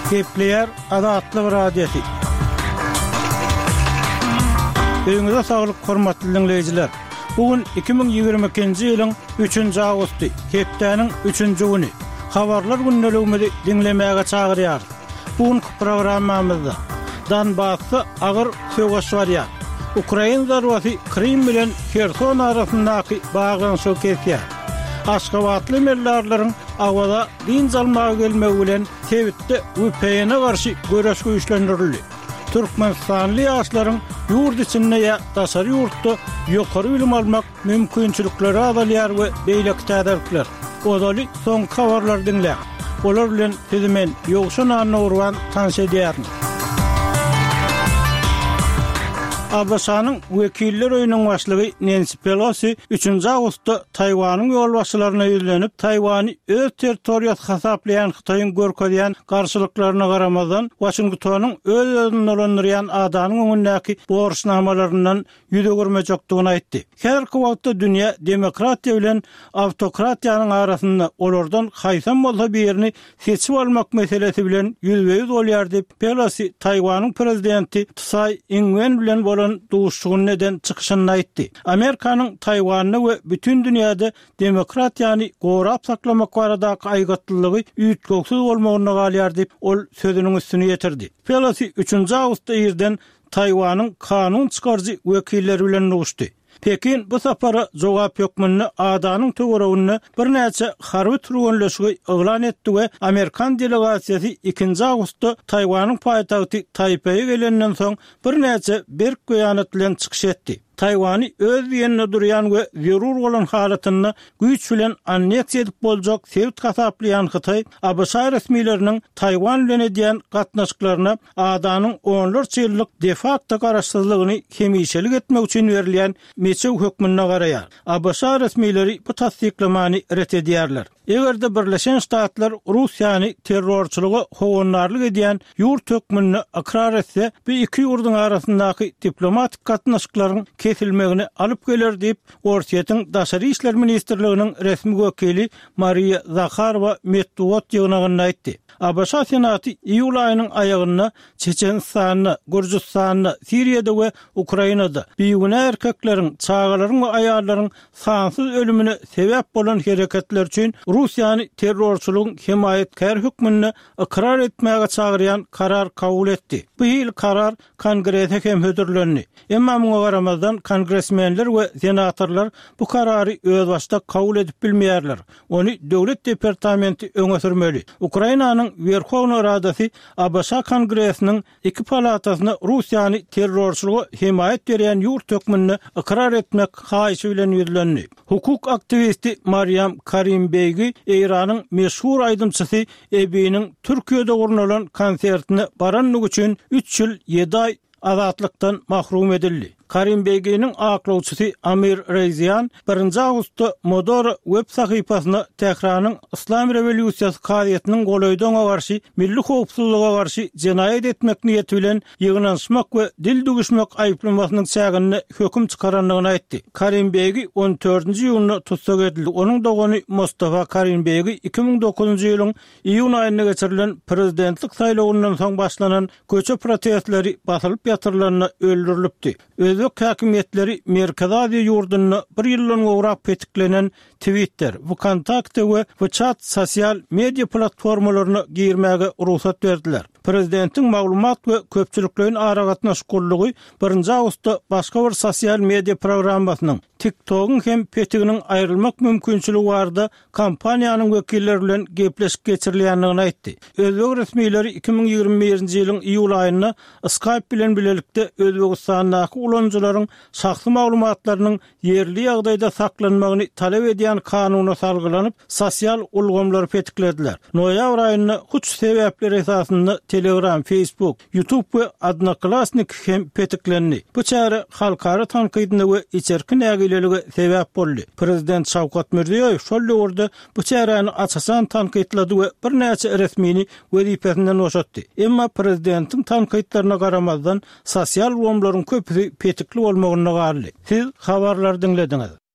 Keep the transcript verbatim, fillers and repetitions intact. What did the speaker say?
Kepler Adatlı Radyosu. Öňüňize saglyk, hormatly dinleýijiler. Bugün iki bin ýygrimi ikinji ýylyň üçünji awgusty, Keplerniň üçünji güni. Habarlar günneligimizi dinlemäge çagyrýar. Bugünkü programmamyzda Donbassda agyr söwgaş barýar. Ukraina zarwasy Krim bilen Kherson arasyndaky bagyňşy kesýär. Aşgabatly mellarlaryň awada din zalmaga gelmegi bilen Tebitde U P N'e garşy göreş güýçlendirildi. Türkmenistanly ýaşlaryň ýurt içinde ýa daşary ýurtda ýokary bilim almak mümkinçilikleri azalýar we beýleki täderlikler. Odaly soň habarlar dinleýär. Olar bilen bizimen ýogşan anawrwan tanış edýärmi? A B S-nyň Wekiller Öýüniň başlygy Nancy Pelosi üçünji awgustda Taýwanyň ýolbaşçylaryna ýüzlenip Taýwany öz territoriýasy hasaplayan Hytaýyň görkezýän garşylyklaryna garamazdan Washingtonyň öz özüni olandyrýan adanyň öňündäki borçnamalaryndan ýüze görmejekdigini aýtdy. Häzirki wagtda dünýä demokratiýa bilen awtokratiýanyň arasynda olardan haýsam bolsa birini seçip almak meselesi bilen ýüzbeýüz bolýar diýip Pelosi Taýwanyň prezidenti Tsai Ing-wen bilen duşuşun neden çıkışını aýtdy. Amerikanyň Taýwanyny we bütün dünýäde demokratiýany gorap saklamak baradaky aýgatlylygy üýtgöksiz bolmagyna galýar diýip ol sözüniň üstüne ýetirdi. Pelosi üçünji awgustda ýerden Taýwanyň kanun çykarjy wekilleri bilen uguşdy. Pekin bu sapara jogap ýokmyny adanyň töweregiňe bir näçe harby türgünleşigi eglan etdi we Amerikan delegasiýasy ikinji awgustda Taýwanyň paýtagty Taipei'ye gelenden soň bir näçe berk goýanat bilen çykyş etdi. Taýwany öz ýerine durýan we zerur bolan halatyny güýç bilen anneksiýa edip boljak Sewit hasaplayan Hytaý, A B S resmiýetleriniň Taýwan bilen edýän gatnaşyklaryna adanyň onlarça ýyllyk de facto garaşsyzlygyny hemişelik etmek üçin berilýän meçhul hökmüne garaýar. A B S resmiýetleri bu tasdiklamany ret edýärler. Egerde Birleşen Ştatlar Russiýany terrorçylyga howanlarlyk edýän ýurt hökmüne akrar etse, bu iki ýurduň arasyndaky diplomatik gatnaşyklaryň kesilmegini alyp geler diýip Orsiýetyň Daşary işler ministrliginiň resmi wekili Maria Zakharova Medwot ýygnagyny aýtdy. A B S Senaty iýul aýynyň aýagyna Çeçenistany, Gürjistany, Siriýada we Ukrainada biýigine erkekleriň, çagalaryň we aýallaryň sansyz ölümine sebäp bolan hereketler üçin Russiýany terrorçylygyň himayetkär hökmüne ikrar etmäge çagyrýan karar kabul etdi. Bu ýyl karar Kongresse hem hödürlendi. Emma muňa garamazdan kongresmenler we senatorlar bu karary öz başda kabul edip bilmeýärler. Ony döwlet departamenti öňe sürmeli. Ukrainanyň Werhowna Radasy A B S Kongressiniň iki palatasyna Russiýany terrorçylyga himayet berýän ýurt hökmüne ikrar etmek haýysy bilen ýüzlendi. Hukuk aktivisti Maryam Karimbeygi Eýranyň meşhur aýdymçysy Ebiňiň Türkiýede gurnulan konsertine baranlyk üçin üç ýyl ýedi aý azatlykdan mahrum edildi. Karimbeygiň aklawçysy Amir Reizian birinji awgustda Modor web sahypasyna Tehranyň Islam Rewolýusiýasy kaýatynyň golaýdygyna garşy milli howpsuzlyga garşy jenaýat etmek niýeti bilen ýygnanşmak we dil duguşmak aýplamasynyň çägini höküm çykaranlygyny aýtdy. Karimbeygi on dördünji ýylyny tutsak edildi. Onuň dogany Mustafa Karimbeygi iki bin dokuzunji ýylyň iýun aýyna geçirilen prezidentlik saýlawyndan soň başlanan köçe protestleri basylyp ýatyrylyna öldürilipdi. Özbek häkimetleri Merkez Aziýa ýurduny bir ýyldan gowrak petiklenen Twitter, WeContact we WeChat sosial media platformalaryna girmäge ruhsat berdiler. Prezidentiň maglumat we köpçülikleriň ara gatnaşykligi birinji awgustda başga bir sosial media programmasynyň TikTok'un hem petiginiň aýrylmak mümkinçiligi barda kampaniýanyň wekilleri bilen gepleşip geçirilýändigini aýtdy. Özbek resmiýetleri iki bin ýygrimi birinji ýylyň iýul aýyna Skype bilen bilelikde Özbekistandaky ulanjylaryň şahsy maglumatlarynyň yerli ýagdaýda saklanmagyny talep edýän kanuny salgylanyp sosial ulgamlar petiklediler. Noýabr aýyna huç sebäpler esasynda Telegram, Facebook, YouTube we Odnoklassnik hem petiklendi. Bu çäre halkara tankydyna we içerki nägilelige sebäp boldy. Prezident Şawkat Mirziýoýew şol ýolda bu çäreni açasan tankytlady we bir näçe resmini wezipesinden boşatdy. Emma prezidentiň tankytlaryna garamazdan sosial ulgamlaryň köpüsi petikli bolmagyna garly. Siz habarlar dinlediňiz.